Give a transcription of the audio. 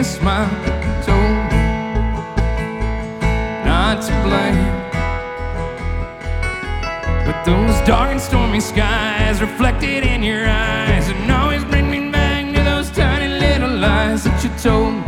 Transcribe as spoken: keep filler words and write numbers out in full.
smile, told me not to blame. But those dark and stormy skies reflected in your eyes and always bring me back to those tiny little lies that you told me